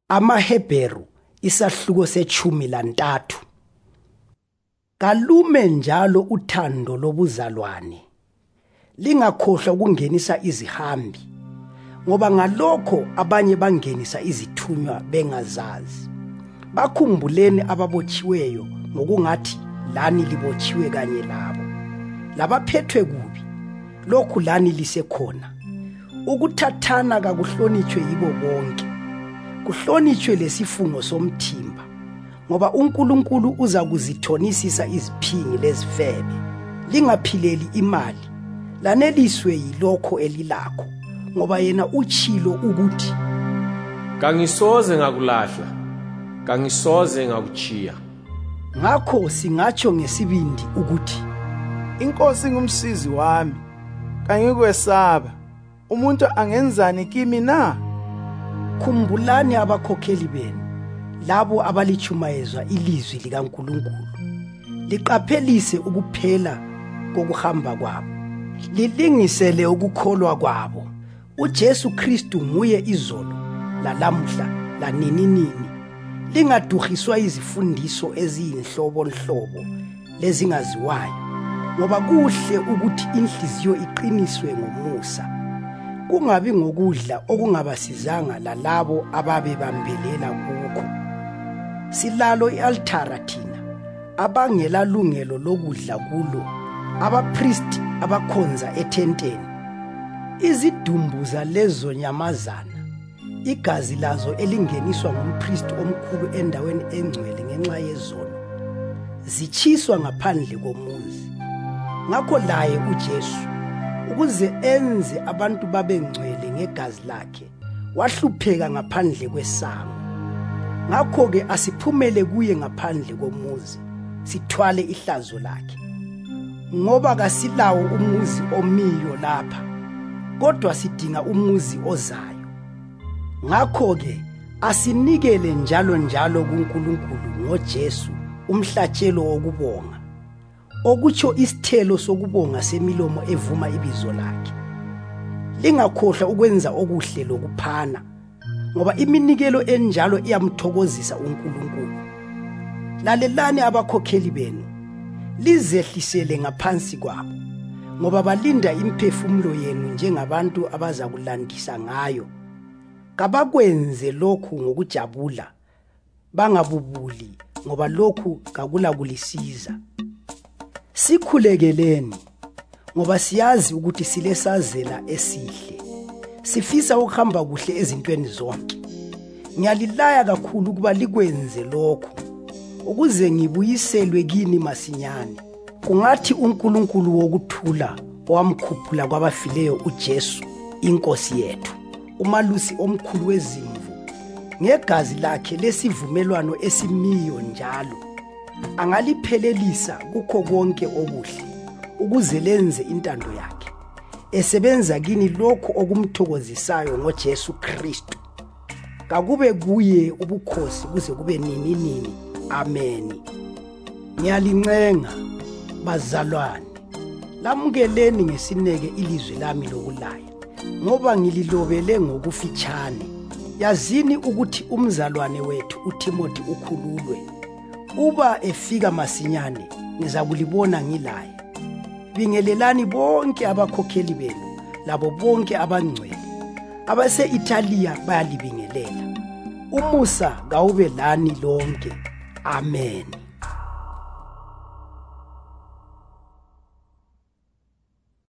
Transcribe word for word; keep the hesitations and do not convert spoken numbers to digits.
AmaHebheru isahluko sechumi lantathu. Kalume njalo uthando lobuzalwane. Lingakhohlwa ukungenisa izihambi, ngoba ngalokho abanye bangenisa izithunywa bengazazi. Bakhumbuleni ababotshiweyo ngokungathi lani libotshiwe kanye labo. Labaphethwe kubi, lokhu lani lisekhona. Ukuthathana kakuhlonitshwe yibo bonke. Kuhlonitshwe lesifungo somthimba, ngoba uNkulunkulu uza kuzithonisisa iziphingi lezifebe. Lingaphileli imali, laneliswe yilokho elilakho, ngoba yena utshilo ukuthi, kangisoze ngakulahla, kangisoze ngakuchiya. Ngakho singatsho ngesibindi ukuthi, Inkosi ngumsizi wami, kangikwesaba. Umuntu angenzani kimi na? Khumbulani abakhokheli benu, labo abalichumayezwa ilizwi likaNkulunkulu. Liqaphelise ukuphela kokuhamba kwabo, lilingisele ukukholwa kwabo. UJesu Kristu nguye izolo, lalamuhla, lanininini. Lingaduhiswa izifundiso eziyinhlobonhlobo lezingaziwayo, ngoba kuhle ukuthi inhliziyo iqiniswe ngomusa. Kungabi ngokudla okungabasizanga lalabo ababebambelela kukho. Silalo i-altara thina, abangela lungelo lokudla kulo, abapristi abakhonza ethenteni. Izidumbu zalezo nyamazana, igazi lazo elingeniswa ngumpristi omkhulu endaweni engcwele ngenxa yezono, zichiswa ngaphandle komuzi. Ngakho laye uJesu, ukuze enze abantu babengcwele ngegazi lakhe, wahlupheka ngaphandle kwesango. Ngakho-ke asiphumele kuye ngaphandle komuzi, sithwale ihlazo lakhe. Ngoba kasilawo umuzi omiyo lapha, kodwa sidinga umuzi ozayo. Ngakho-ke asinikele njalo njalo kuNkulunkulu ngoJesu umhlatshelo wokubonga, okutsho isithelo sokubonga semilomo evuma ibizo lakhe. Lingakhohlwa ukwenza okuhle lokuphana, ngoba iminikelo enjalo iyamthokozisa uNkulunkulu. Lalelani abakhokheli benu, lizehlisele ngaphansi kwabo, ngoba balinda imphefumulo yenu njengabantu abaza kulandisa ngayo. Kabakwenze lokhu ngokujabula, bangabubuli, ngoba lokhu kakula kulisiza. Sikhulekeleni, ngoba siyazi ukuthi silesazela esihle. Sifisa ukuhamba kuhle ezintweni zonke. Ngiyalilaya kakhulu ukuba likwenze lokhu, ukuze ngibuyiselwe kini masinyane. Kungathi uNkulunkulu wokuthula owamkhuphula kwabafileyo uJesu iNkosi yethu, umalusi omkhulu wezimvu, ngegazi lakhe lesivumelwano esimiyo njalo, angaliphelelisa kukho konke okuhle, ukuze lenze intando yakhe, esebenza kini lokhu okumthokozisayo ngoJesu Kristu. Kakube kuye ubukhosi kuze kube nini nini. Ameni. Ngiyalincenga bazalwane, lamukeleni ngesineke ilizwi lami lokulaya, ngoba ngililobele ngokufitshane. Yazini ukuthi umzalwane wethu uTimothi ukhululwe. Uba efika masinyane, niza kulibona ngilaye. Bingelelani bonke abakhokheli benu, labo bonke abangcwele. Abase-Italiya bayalibingelela. Umusa kawube lani lonke. Amen.